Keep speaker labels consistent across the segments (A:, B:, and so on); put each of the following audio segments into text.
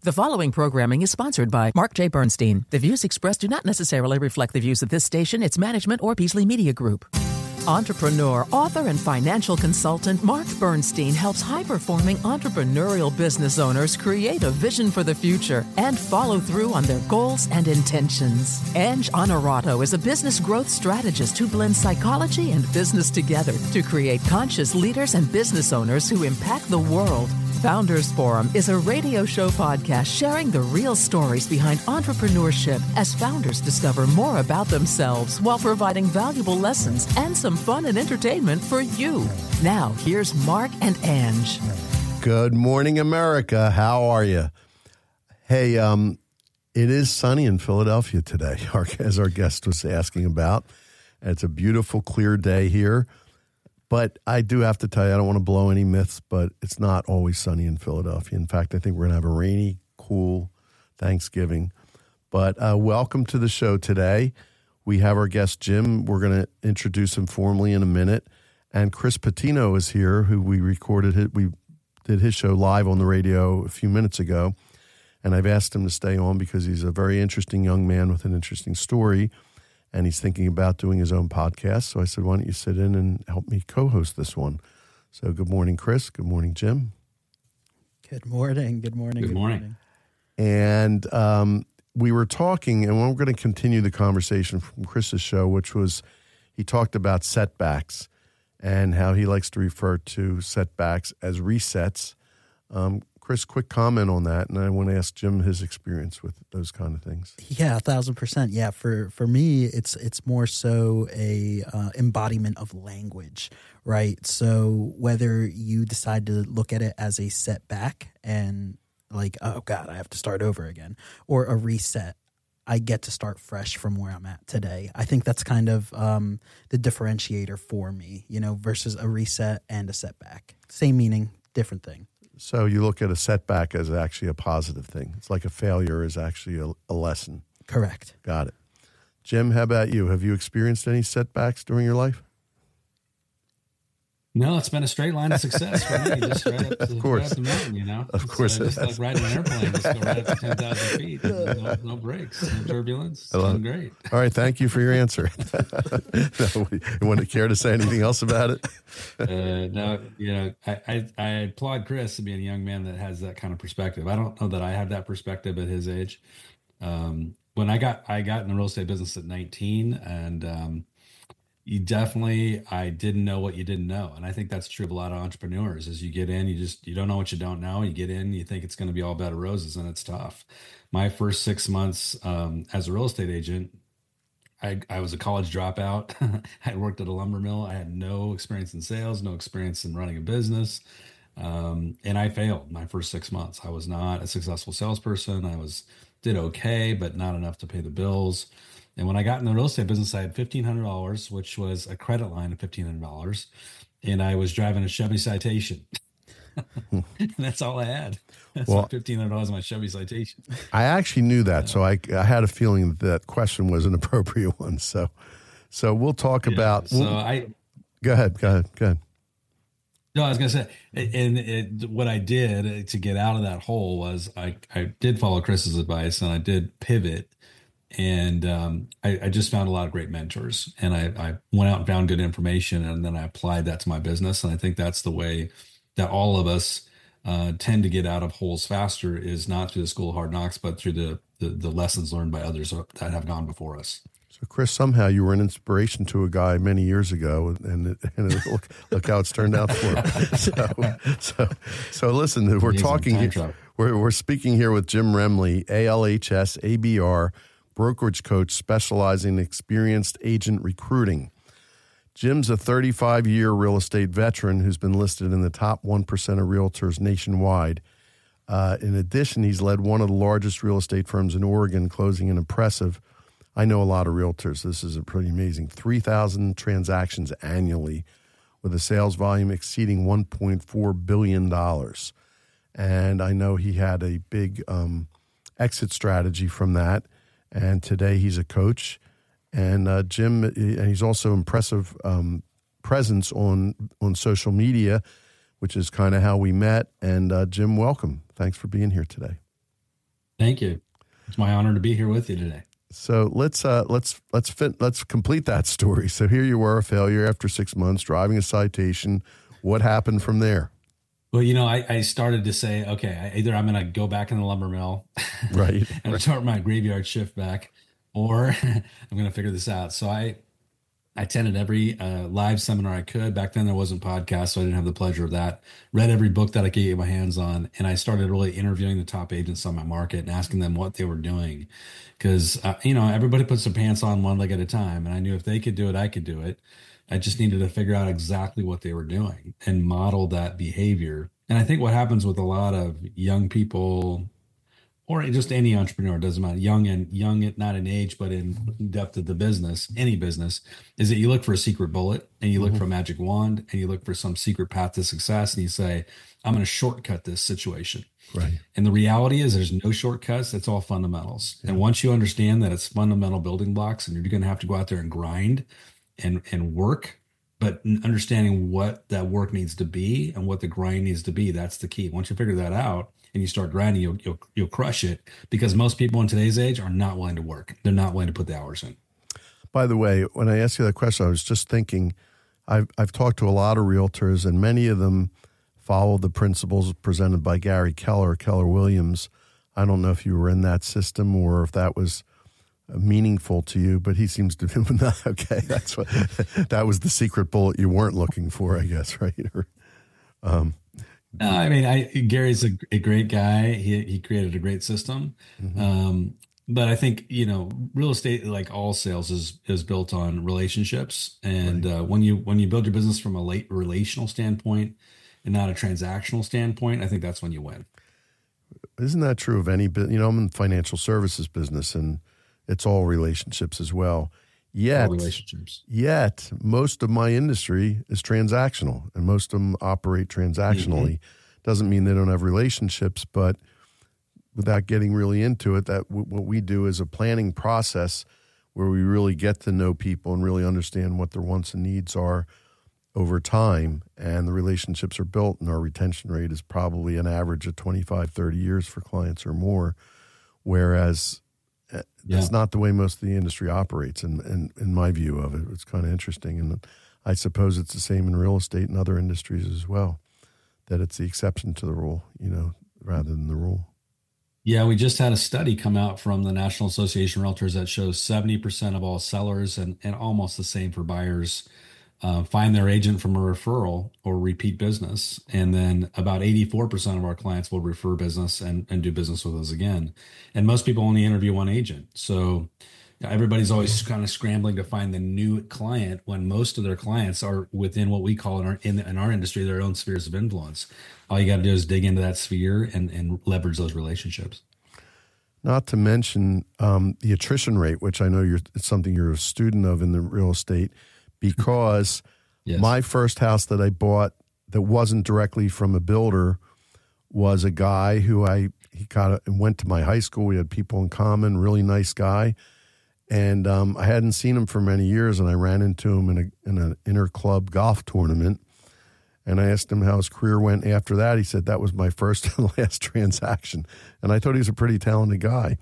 A: The following programming is sponsored by Mark J. Bernstein. The views expressed do not necessarily reflect the views of this station, its management, or Beasley Media Group. Entrepreneur, author, and financial consultant Mark Bernstein helps high-performing entrepreneurial business owners create a vision for the future and follow through on their goals and intentions. Ange Honorato is a business growth strategist who blends psychology and business together to create conscious leaders and business owners who impact the world. Founders Forum is a radio show podcast sharing the real stories behind entrepreneurship as founders discover more about themselves while providing valuable lessons and some fun and entertainment for you. Now, here's Mark and Ange.
B: Good morning, America. How are you? Hey, it is sunny in Philadelphia today, as our guest was asking about. It's a beautiful, clear day here. But I do have to tell you, I don't want to blow any myths, but it's not always sunny in Philadelphia. In fact, I think we're going to have a rainy, cool Thanksgiving. But welcome to the show today. We have our guest, Jim. We're going to introduce him formally in a minute. And Chris Patino is here, who we did his show live on the radio a few minutes ago. And I've asked him to stay on because he's a very interesting young man with an interesting story. And he's thinking about doing his own podcast. So I said, why don't you sit in and help me co-host this one? So good morning, Chris. Good morning, Jim.
C: Good morning. Good morning.
D: Good morning.
B: And we were talking, and we're going to continue the conversation from Chris's show, which was he talked about setbacks and how he likes to refer to setbacks as resets. Chris, quick comment on that, and I want to ask Jim his experience with those kind of things.
C: Yeah, 1,000%. Yeah, for me, it's more so a embodiment of language, right? So whether you decide to look at it as a setback and like, oh God, I have to start over again, or a reset, I get to start fresh from where I'm at today. I think that's kind of the differentiator for me, versus a reset and a setback. Same meaning, different thing.
B: So you look at a setback as actually a positive thing. It's like a failure is actually a lesson.
C: Correct.
B: Got it. Jim, how about you? Have you experienced any setbacks during your life?
D: No, it's been a straight line of success for me, just right up the mountain,
B: Of course.
D: Just like riding an airplane, just go right up to 10,000 feet. No brakes, no turbulence. It's been great.
B: All right, thank you for your answer. You want to care to say anything else about it?
D: No, I applaud Chris to being a young man that has that kind of perspective. I don't know that I have that perspective at his age. When I got in the real estate business at 19, and I didn't know what you didn't know. And I think that's true of a lot of entrepreneurs. As you get in, you don't know what you don't know. You get in, you think it's going to be all bed of roses, and it's tough. My first 6 months as a real estate agent, I was a college dropout. I had worked at a lumber mill. I had no experience in sales, no experience in running a business. And I failed my first 6 months. I was not a successful salesperson. Did okay, but not enough to pay the bills. And when I got in the real estate business, I had $1,500, which was a credit line of $1,500. And I was driving a Chevy Citation. And that's all I had. That's $1,500 on my Chevy Citation.
B: I actually knew that. So I had a feeling that question was an appropriate one. So we'll talk about. Go ahead.
D: No, I was going to say, and what I did to get out of that hole was I did follow Chris's advice, and I did pivot. And I just found a lot of great mentors, and I went out and found good information, and then I applied that to my business. And I think that's the way that all of us tend to get out of holes faster, is not through the school of hard knocks, but through the lessons learned by others that have gone before us.
B: So, Chris, somehow you were an inspiration to a guy many years ago, and look how it's turned out for him. So listen, we're talking. We're speaking here with Jim Remley, ALHS, ABR, brokerage coach specializing in experienced agent recruiting. Jim's a 35-year real estate veteran who's been listed in the top 1% of realtors nationwide. In addition, he's led one of the largest real estate firms in Oregon, closing an impressive, I know a lot of realtors, this is pretty amazing, 3,000 transactions annually with a sales volume exceeding $1.4 billion. And I know he had a big exit strategy from that. And today he's a coach, and Jim, and he's also impressive presence on social media, which is kind of how we met. And Jim, welcome. Thanks for being here today.
D: Thank you. It's my honor to be here with you today.
B: So let's complete that story. So here you were, a failure after 6 months, driving a citation. What happened from there?
D: Well, I started to say, okay, either I'm going to go back in the lumber mill,
B: right,
D: and start my graveyard shift back, or I'm going to figure this out. So I attended every live seminar I could. Back then there wasn't podcasts, so I didn't have the pleasure of that. Read every book that I could get my hands on, and I started really interviewing the top agents on my market and asking them what they were doing, because everybody puts their pants on one leg at a time, and I knew if they could do it, I could do it. I just needed to figure out exactly what they were doing and model that behavior. And I think what happens with a lot of young people, or just any entrepreneur, doesn't matter, young, not in age, but in depth of the business, any business, is that you look for a secret bullet and you look for a magic wand and you look for some secret path to success and you say, I'm going to shortcut this situation.
B: Right.
D: And the reality is there's no shortcuts. It's all fundamentals. Yeah. And once you understand that it's fundamental building blocks and you're going to have to go out there and grind and work, but understanding what that work needs to be and what the grind needs to be, that's the key. Once you figure that out and you start grinding, you'll crush it, because most people in today's age are not willing to work. They're not willing to put the hours in.
B: By the way, when I asked you that question, I was just thinking, I've talked to a lot of realtors, and many of them follow the principles presented by Gary Keller Williams. I don't know if you were in that system or if that was meaningful to you, but he seems to be okay. That's what that was the secret bullet you weren't looking for, I guess, right?
D: Gary's a great guy. He created a great system. Mm-hmm. But I think, real estate, like all sales, is built on relationships. And right. When you build your business from a relational standpoint and not a transactional standpoint, I think that's when you win.
B: Isn't that true of any business? I'm in the financial services business, and it's all relationships as well. Yet most of my industry is transactional, and most of them operate transactionally. Mm-hmm. Doesn't mean they don't have relationships, but without getting really into it, that what we do is a planning process where we really get to know people and really understand what their wants and needs are over time, and the relationships are built, and our retention rate is probably an average of 25, 30 years for clients or more, whereas that's not the way most of the industry operates, in my view of it. It's kind of interesting, and I suppose it's the same in real estate and other industries as well, that it's the exception to the rule, rather than the rule.
D: Yeah, we just had a study come out from the National Association of Realtors that shows 70% of all sellers and almost the same for buyers find their agent from a referral or repeat business. And then about 84% of our clients will refer business and do business with us again. And most people only interview one agent. So everybody's always kind of scrambling to find the new client when most of their clients are within what we call in our industry, their own spheres of influence. All you got to do is dig into that sphere and leverage those relationships.
B: Not to mention the attrition rate, which I know it's something you're a student of in the real estate, because yes. My first house that I bought that wasn't directly from a builder was a guy who he went to my high school. We had people in common, really nice guy. And I hadn't seen him for many years, and I ran into him in an inter-club golf tournament. And I asked him how his career went after that. He said, that was my first and last transaction. And I thought he was a pretty talented guy.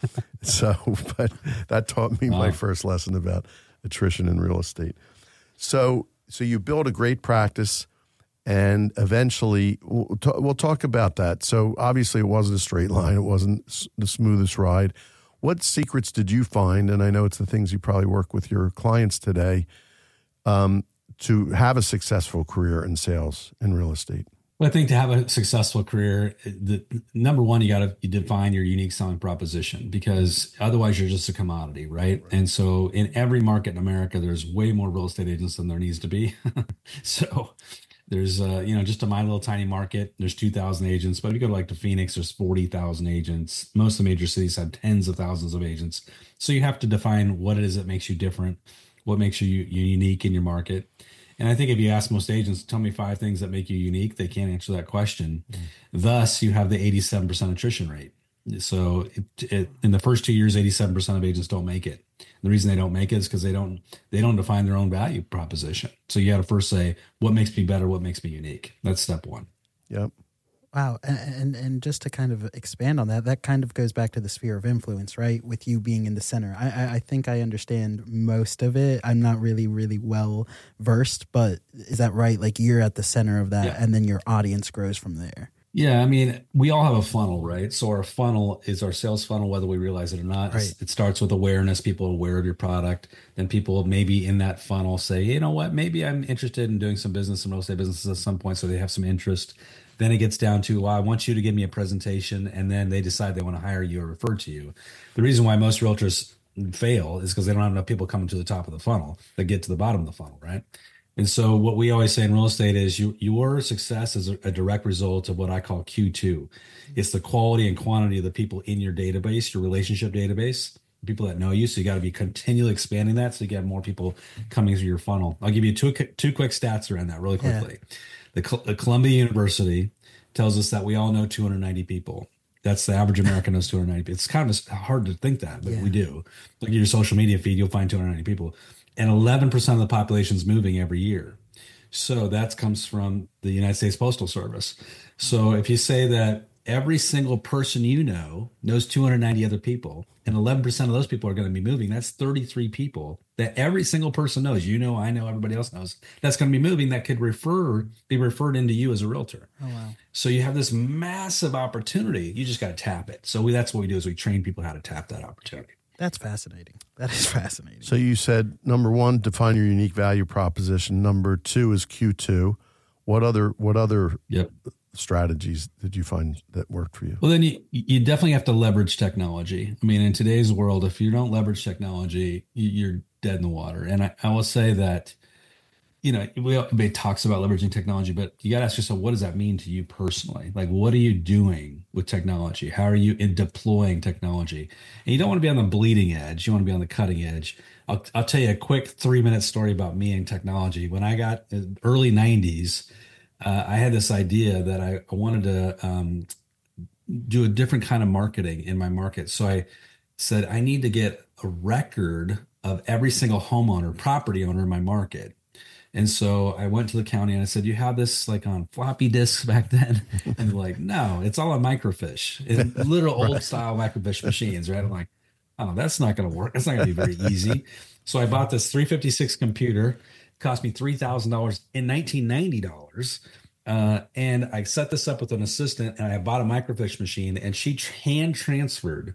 B: But that taught me my first lesson about attrition in real estate. So you build a great practice, and eventually we'll talk about that. So obviously it wasn't a straight line. It wasn't the smoothest ride. What secrets did you find? And I know it's the things you probably work with your clients today, to have a successful career in sales and real estate.
D: Well, I think to have a successful career, the number one, you define your unique selling proposition, because otherwise you're just a commodity, right? And so in every market in America, there's way more real estate agents than there needs to be. So there's, just in my little tiny market, there's 2,000 agents, but if you go to Phoenix, there's 40,000 agents. Most of the major cities have tens of thousands of agents. So you have to define what it is that makes you different, what makes you unique in your market. And I think if you ask most agents, tell me 5 things that make you unique, they can't answer that question. Mm. Thus, you have the 87% attrition rate. So in the first 2 years, 87% of agents don't make it. And the reason they don't make it is because they don't define their own value proposition. So you got to first say, what makes me better? What makes me unique? That's step one.
B: Yep.
C: Wow. And just to kind of expand on that, that kind of goes back to the sphere of influence, right? With you being in the center. I think I understand most of it. I'm not really well versed, but is that right? Like you're at the center of that, and then your audience grows from there.
D: Yeah, I mean, we all have a funnel, right? So our funnel is our sales funnel, whether we realize it or not.
C: Right.
D: It starts with awareness, people aware of your product. Then people maybe in that funnel say, you know what, maybe I'm interested in doing some business, some real estate businesses at some point. So they have some interest. Then it gets down to, well, I want you to give me a presentation. And then they decide they want to hire you or refer to you. The reason why most realtors fail is because they don't have enough people coming to the top of the funnel that get to the bottom of the funnel, right? And so what we always say in real estate is your success is a direct result of what I call Q2. It's the quality and quantity of the people in your database, your relationship database, people that know you. So you got to be continually expanding that so you get more people coming through your funnel. I'll give you two quick stats around that really quickly. Yeah. The Columbia University tells us that we all know 290 people. That's the average American knows 290 people. It's kind of hard to think that, but we do. Look at your social media feed, you'll find 290 people. And 11% of the population is moving every year. So that comes from the United States Postal Service. So if you say that every single person you know knows 290 other people, and 11% of those people are going to be moving, that's 33 people that every single person knows. You know, I know, everybody else knows. That's going to be moving that could be referred into you as a realtor.
C: Oh, wow.
D: So you have this massive opportunity. You just got to tap it. So that's what we do is we train people how to tap that opportunity.
C: That's fascinating. That is fascinating.
B: So you said, number one, define your unique value proposition. Number two is Q2. What other strategies did you find that worked for you?
D: Well, then you definitely have to leverage technology. I mean, in today's world, if you don't leverage technology, you're dead in the water. And I will say that, you know, everybody talks about leveraging technology, but you got to ask yourself, what does that mean to you personally? Like, what are you doing with technology? How are you in deploying technology? And you don't want to be on the bleeding edge. You want to be on the cutting edge. I'll tell you a quick 3-minute story about me and technology. When I got early 90s, I had this idea that I wanted to do a different kind of marketing in my market. So I said, I need to get a record of every single homeowner, property owner in my market. And so I went to the county and I said, you have this like on floppy disks back then? And they're like, no, it's all on microfiche, literal old style microfiche machines, right? I'm like, oh, that's not going to work. That's not going to be very easy. So I bought this 356 computer. It cost me $3,000 in $1990. And I set this up with an assistant and I bought a microfiche machine and she hand transferred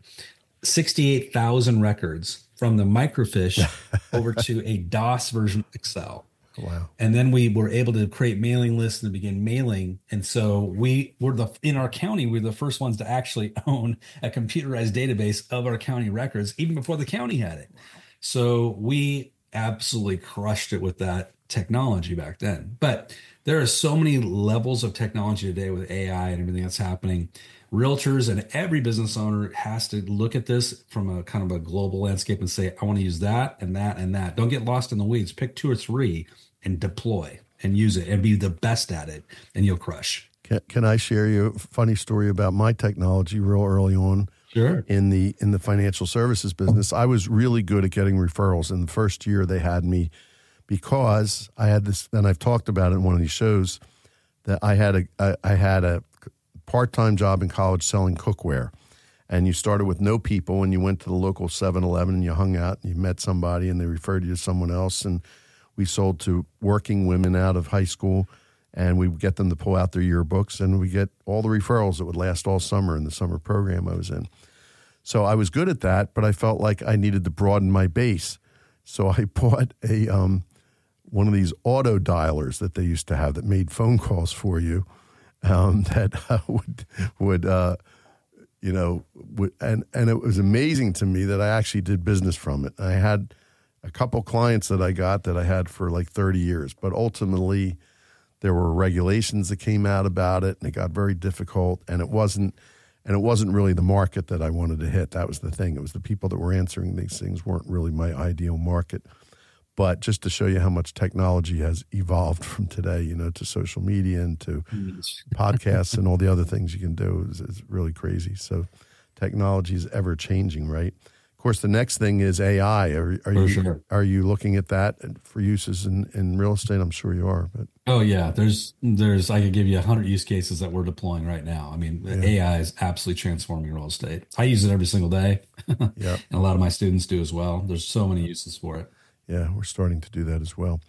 D: 68,000 records from the microfiche over to a DOS version of Excel.
B: Wow.
D: And then we were able to create mailing lists and begin mailing. And so in our county, we're the first ones to actually own a computerized database of our county records, even before the county had it. So we absolutely crushed it with that technology back then. But there are so many levels of technology today with AI and everything that's happening. Realtors and every business owner has to look at this from a kind of a global landscape and say, I want to use that and that and that. Don't get lost in the weeds. Pick 2 or 3 and deploy and use it and be the best at it, and you'll crush.
B: Can I share you a funny story about my technology real early on?
D: Sure.
B: In the financial services business, I was really good at getting referrals. In the first year, they had me because I had this, and I've talked about it in one of these shows, that I had a part-time job in college selling cookware. And you started with no people, and you went to the local 7-Eleven, and you hung out, and you met somebody, and they referred you to someone else, and we sold to working women out of high school, and we would get them to pull out their yearbooks, and we get all the referrals that would last all summer in the summer program I was in. So I was good at that, but I felt like I needed to broaden my base. So I bought a one of these auto dialers that they used to have that made phone calls for you, that would and it was amazing to me that I actually did business from it. I had a couple clients that I got that I had for like 30 years, but ultimately there were regulations that came out about it, and it got very difficult, and it wasn't really the market that I wanted to hit. That was the thing. It was the people that were answering these things weren't really my ideal market. But just to show you how much technology has evolved from today, to social media and to podcasts and all the other things you can do is really crazy. So technology is ever changing, right? Of course, the next thing is AI. Are you looking at that for uses in real estate? I'm sure you are. But
D: oh yeah, there's I could give you 100 use cases that we're deploying right now. I mean, AI is absolutely transforming real estate. I use it every single day, and a lot of my students do as well. There's so many uses for it.
B: Yeah, we're starting to do that as well.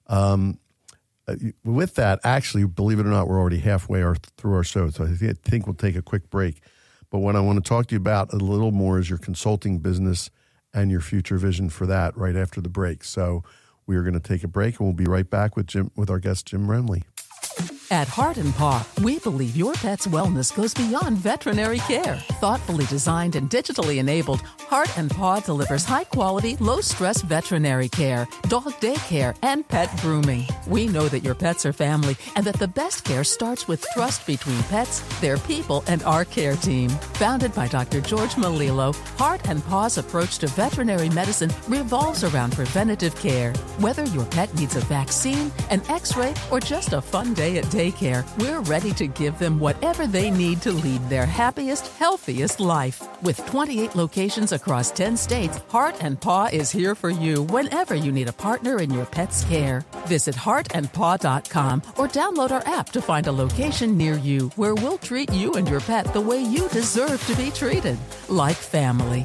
B: With that, actually, believe it or not, we're already halfway through our show, so I think we'll take a quick break. But what I want to talk to you about a little more is your consulting business and your future vision for that right after the break. So we are going to take a break, and we'll be right back with our guest, Jim Remley.
A: At Heart and Paw, we believe your pet's wellness goes beyond veterinary care. Thoughtfully designed and digitally enabled, Heart and Paw delivers high-quality, low-stress veterinary care, dog daycare, and pet grooming. We know that your pets are family and that the best care starts with trust between pets, their people, and our care team. Founded by Dr. George Malilo, Heart and Paw's approach to veterinary medicine revolves around preventative care. Whether your pet needs a vaccine, an x-ray, or just a fun day at daycare, we're ready to give them whatever they need to lead their happiest, healthiest life. With 28 locations across 10 states, Heart and Paw is here for you whenever you need a partner in your pet's care. Visit heartandpaw.com or download our app to find a location near you where we'll treat you and your pet the way you deserve to be treated, like family.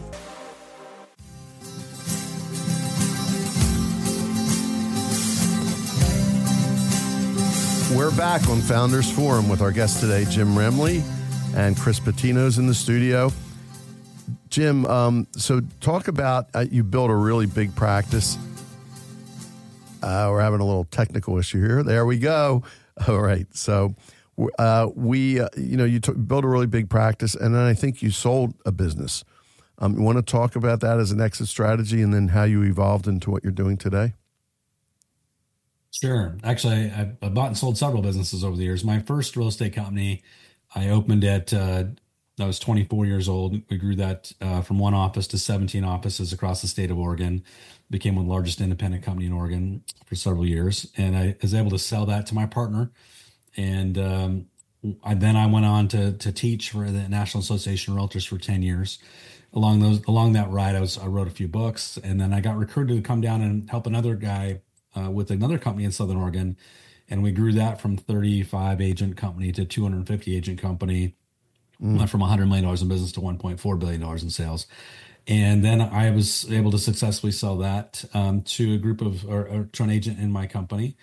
B: We're back on Founders Forum with our guest today, Jim Remley, and Chris Patino's in the studio. Jim, so talk about, you built a really big practice. We're having a little technical issue here. There we go. All right. So you built a really big practice, and then I think you sold a business. You want to talk about that as an exit strategy and then how you evolved into what you're doing today?
D: Sure. Actually, I bought and sold several businesses over the years. My first real estate company, I opened at, I was 24 years old. We grew that from one office to 17 offices across the state of Oregon. Became one of the largest independent company in Oregon for several years. And I was able to sell that to my partner. And I went on to teach for the National Association of Realtors for 10 years. Along that ride, I wrote a few books. And then I got recruited to come down and help another guy with another company in Southern Oregon. And we grew that from 35 agent company to 250 agent company, went from $100 million in business to $1.4 billion in sales. And then I was able to successfully sell that to a group or to an agent in my company.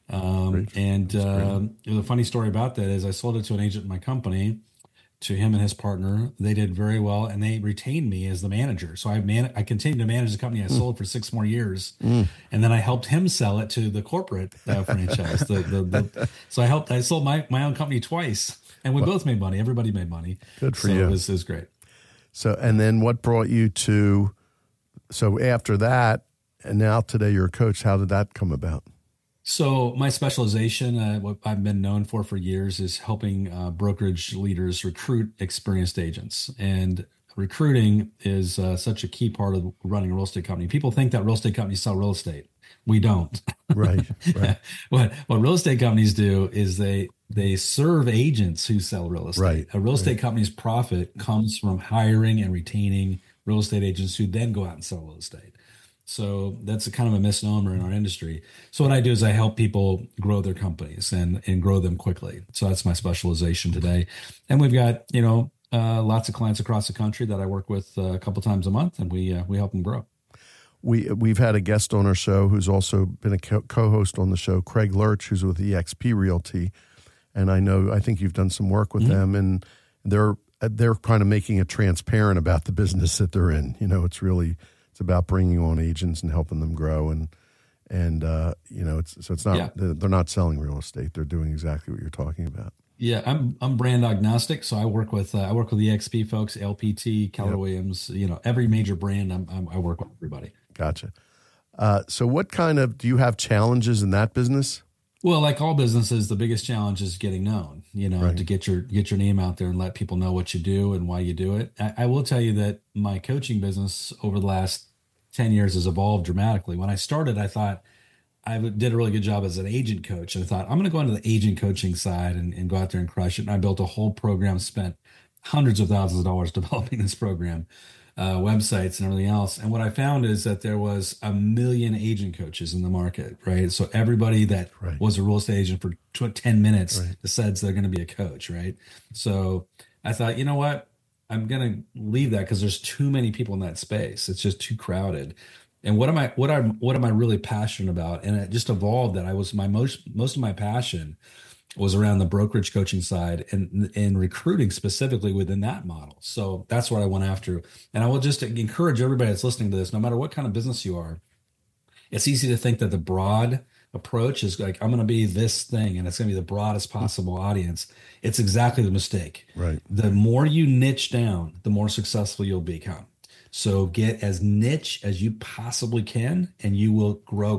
D: The funny story about that is I sold it to an agent in my company, to him and his partner. They did very well, and they retained me as the manager. So I continued to manage the company I sold for 6 more years, and then I helped him sell it to the corporate franchise. So I sold my own company twice, and we both made money. Everybody made money.
B: Good for you.
D: It was great.
B: So, and then what brought you to? So after that, and now today you're a coach. How did that come about?
D: So my specialization, what I've been known for years, is helping brokerage leaders recruit experienced agents. And recruiting is such a key part of running a real estate company. People think that real estate companies sell real estate. We don't.
B: Right.
D: What real estate companies do is they serve agents who sell real estate.
B: Right.
D: A real estate company's profit comes from hiring and retaining real estate agents who then go out and sell real estate. So that's a kind of a misnomer in our industry. So what I do is I help people grow their companies and grow them quickly. So that's my specialization today. And we've got, lots of clients across the country that I work with a couple times a month, and we help them grow.
B: We've had a guest on our show who's also been a co-host on the show, Craig Lurch, who's with eXp Realty. And I think you've done some work with them, and they're kind of making it transparent about the business that they're in. It's about bringing on agents and helping them grow, and it's not they're not selling real estate; they're doing exactly what you're talking about.
D: Yeah, I'm brand agnostic, so I work with the EXP folks, LPT, Keller Williams, every major brand. I work with everybody.
B: Gotcha. So, do you have challenges in that business?
D: Well, like all businesses, the biggest challenge is getting known,
B: Right.
D: to get your name out there and let people know what you do and why you do it. I will tell you that my coaching business over the last 10 years has evolved dramatically. When I started, I thought I did a really good job as an agent coach. And I thought, I'm going to go into the agent coaching side and go out there and crush it. And I built a whole program, spent hundreds of thousands of dollars developing this program. websites and everything else. And what I found is that there was a million agent coaches in the market, right? So everybody that was a real estate agent for 10 minutes decides they're going to be a coach, right? So I thought, you know what? I'm going to leave that because there's too many people in that space. It's just too crowded. And what am I really passionate about? And it just evolved that I was most of my passion was around the brokerage coaching side and recruiting specifically within that model. So that's what I went after. And I will just encourage everybody that's listening to this, no matter what kind of business you are, it's easy to think that the broad approach is like, I'm going to be this thing and it's going to be the broadest possible audience. It's exactly the mistake.
B: Right.
D: The more you niche down, the more successful you'll become. So get as niche as you possibly can, and you will grow.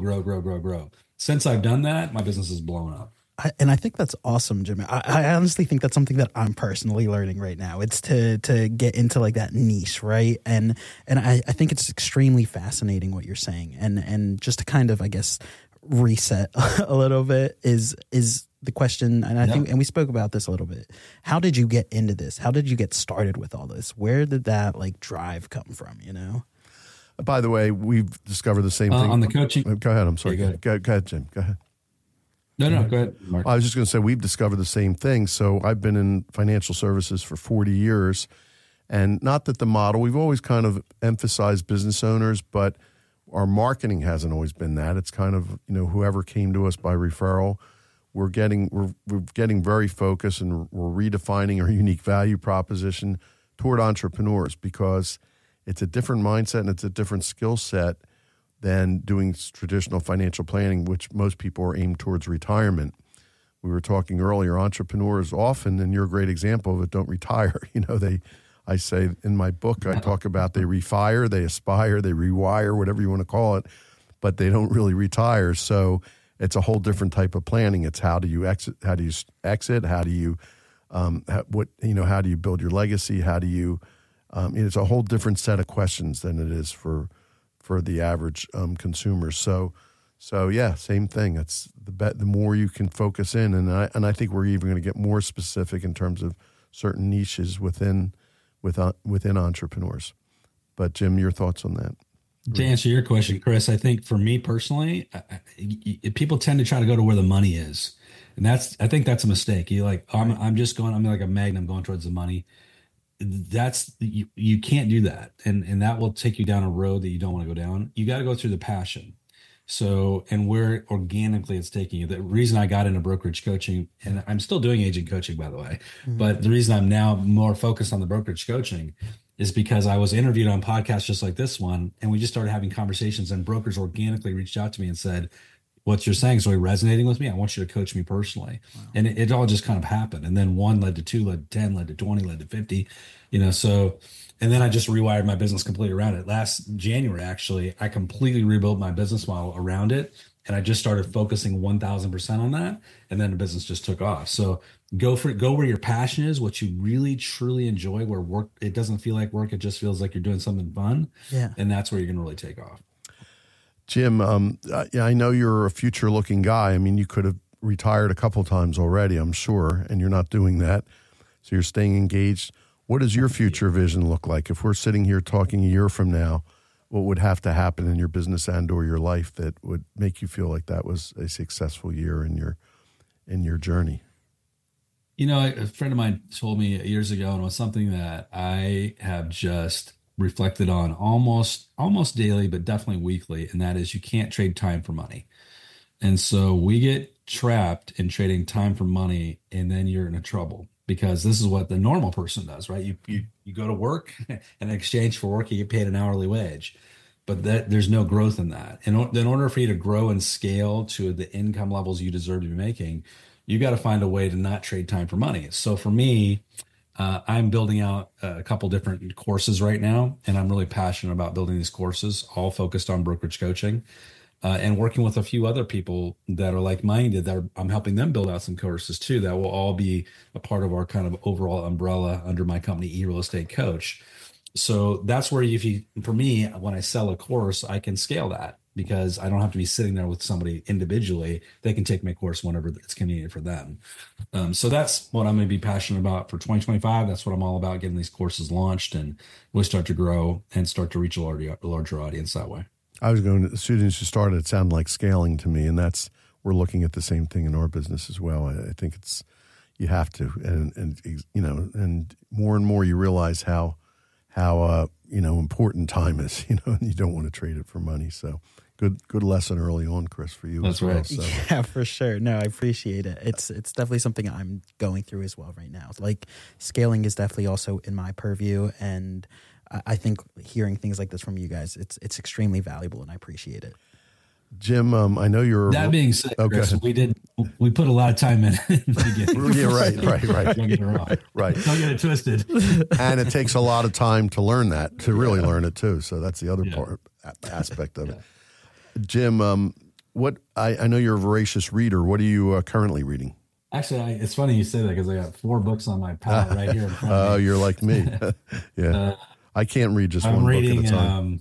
D: Since I've done that, my business has blown up.
C: And I think that's awesome, Jim. I honestly think that's something that I'm personally learning right now. It's to get into like that niche, right? And I think it's extremely fascinating what you're saying. And just to kind of, I guess, reset a little bit is the question, and I think, and we spoke about this a little bit. How did you get into this? How did you get started with all this? Where did that like drive come from, you know?
B: By the way, we've discovered the same thing
D: on the coaching.
B: Go ahead. I'm sorry.
D: Yeah,
B: go ahead, Jim. Go ahead.
D: No, go ahead, Mark.
B: I was just going to say we've discovered the same thing. So I've been in financial services for 40 years, and not that the model, we've always kind of emphasized business owners, but our marketing hasn't always been that. It's kind of, whoever came to us by referral. We're getting very focused, and we're redefining our unique value proposition toward entrepreneurs because it's a different mindset and it's a different skill set than doing traditional financial planning, which most people are aimed towards retirement. We were talking earlier, entrepreneurs often, and you're a great example of it, don't retire. I say in my book, I talk about they refire, they aspire, they rewire, whatever you want to call it, but they don't really retire. So it's a whole different type of planning. It's how do you exit? How do you how do you build your legacy? How do you? It's a whole different set of questions than it is for the average consumer. So yeah, same thing. It's the more you can focus in, and I think we're even going to get more specific in terms of certain niches within entrepreneurs. But Jim, your thoughts on that?
D: To answer your question, Chris, I think for me personally, people tend to try to go to where the money is, and I think that's a mistake. You I'm just going. I'm like a magnet. I'm going towards the money. You can't do that, and that will take you down a road that you don't want to go down. You got to go through the passion. So, and where organically it's taking you. The reason I got into brokerage coaching, and I'm still doing agent coaching, by the way, but the reason I'm now more focused on the brokerage coaching is because I was interviewed on podcasts just like this one, and we just started having conversations, and brokers organically reached out to me and said, what you're saying is really resonating with me. I want you to coach me personally. Wow. And it all just kind of happened. And then 1 led to 2, led to 10, led to 20, led to 50, so, and then I just rewired my business completely around it. Last January, actually, I completely rebuilt my business model around it. And I just started focusing 1000% on that. And then the business just took off. So go where your passion is, what you really, truly enjoy, where work, it doesn't feel like work. It just feels like you're doing something fun. Yeah. And that's where you're going to really take off.
B: Jim, I know you're a future-looking guy. I mean, you could have retired a couple times already, I'm sure, and you're not doing that. So you're staying engaged. What does your future vision look like? If we're sitting here talking a year from now, what would have to happen in your business and or your life that would make you feel like that was a successful year in your journey?
D: A friend of mine told me years ago, and it was something that I have just reflected on almost daily, but definitely weekly. And that is, you can't trade time for money. And so we get trapped in trading time for money, and then you're in trouble, because this is what the normal person does, right? You go to work, and in exchange for work, you get paid an hourly wage, but there's no growth in that. In order for you to grow and scale to the income levels you deserve to be making, you got to find a way to not trade time for money. So for me, I'm building out a couple different courses right now, and I'm really passionate about building these courses, all focused on brokerage coaching, and working with a few other people that are like-minded. I'm helping them build out some courses too that will all be a part of our kind of overall umbrella under my company, eReal Estate Coach. So that's where for me, when I sell a course, I can scale that because I don't have to be sitting there with somebody individually. They can take my course whenever it's convenient for them. So that's what I'm going to be passionate about for 2025. That's what I'm all about, getting these courses launched, and we'll start to grow and start to reach a larger audience that way.
B: I was going to, as soon as you started, it sounded like scaling to me, and we're looking at the same thing in our business as well. I think you have to, and and more you realize how important time is, and you don't want to trade it for money. So good lesson early on, Chris, for you.
D: That's
B: as well,
D: right.
B: So.
C: Yeah, for sure. No, I appreciate it. It's definitely something I'm going through as well right now. Like, scaling is definitely also in my purview, and I think hearing things like this from you guys, it's extremely valuable, and I appreciate it.
B: Jim, I know you're.
D: That being said, Chris, we put a lot of time in.
B: Yeah, right.
D: Don't get it wrong.
B: Right.
D: Don't get it twisted.
B: And it takes a lot of time to learn that, to really learn it too. So that's the other aspect of it. Jim, I know you're a voracious reader. What are you currently reading?
D: Actually, it's funny you say that because I got 4 books on my palette right here in front of me.
B: Oh, you're like me. Yeah. I can't read just one book at a time.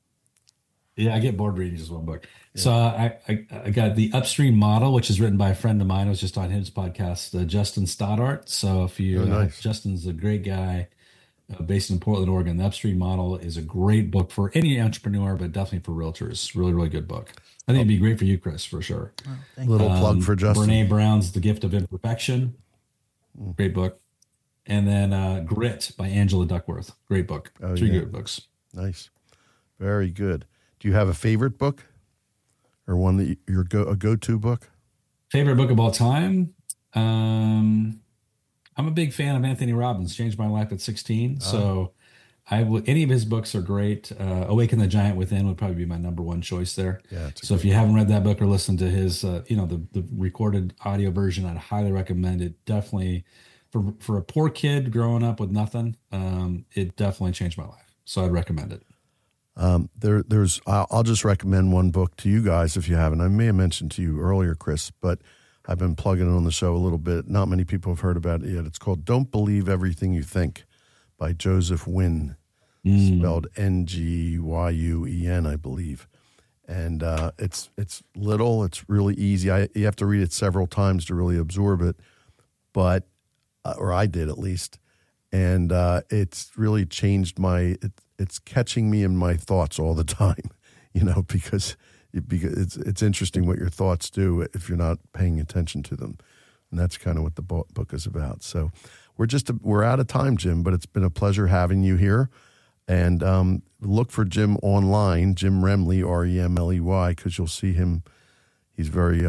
D: I get bored reading just one book. Yeah. So I got The Upstream Model, which is written by a friend of mine. I was just on his podcast, Justin Stoddart. So if you, nice. Justin's a great guy based in Portland, Oregon. The Upstream Model is a great book for any entrepreneur, but definitely for realtors. Really, really good book. I think it'd be great for you, Chris, for sure.
C: Oh,
B: Little plug for Justin.
D: Brene Brown's The Gift of Imperfection. Great book. And then Grit by Angela Duckworth. Great book. 3 good books.
B: Nice. Very good. Do you have a favorite book or one that you're a go-to book?
D: Favorite book of all time? I'm a big fan of Anthony Robbins. Changed my life at 16. So any of his books are great. Awaken the Giant Within would probably be my number one choice there.
B: Yeah,
D: so if you haven't read that book or listened to his, the recorded audio version, I'd highly recommend it. Definitely for a poor kid growing up with nothing, it definitely changed my life. So I'd recommend it.
B: I'll just recommend one book to you guys if you haven't. I may have mentioned to you earlier, Chris, but I've been plugging it on the show a little bit. Not many people have heard about it yet. It's called Don't Believe Everything You Think by Joseph Nguyen, spelled Nguyen, I believe. And it's little. It's really easy. You have to read it several times to really absorb it, but or I did at least. And it's really changed it's catching me in my thoughts all the time, because it's interesting what your thoughts do if you're not paying attention to them. And that's kind of what the book is about. So we're out of time, Jim, but it's been a pleasure having you here. And look for Jim online, Jim Remley, Remley, because you'll see him. He's very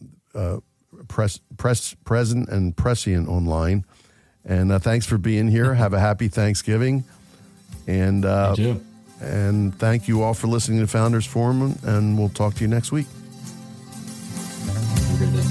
B: present and prescient online. And thanks for being here. Have a happy Thanksgiving. And thank you all for listening to Founders Forum, and we'll talk to you next week.
D: Have a great day.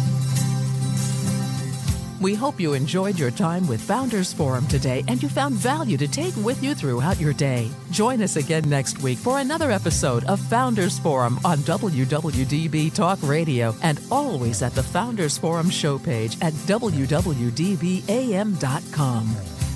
A: We hope you enjoyed your time with Founders Forum today and you found value to take with you throughout your day. Join us again next week for another episode of Founders Forum on WWDB Talk Radio and always at the Founders Forum show page at WWDBAM.com.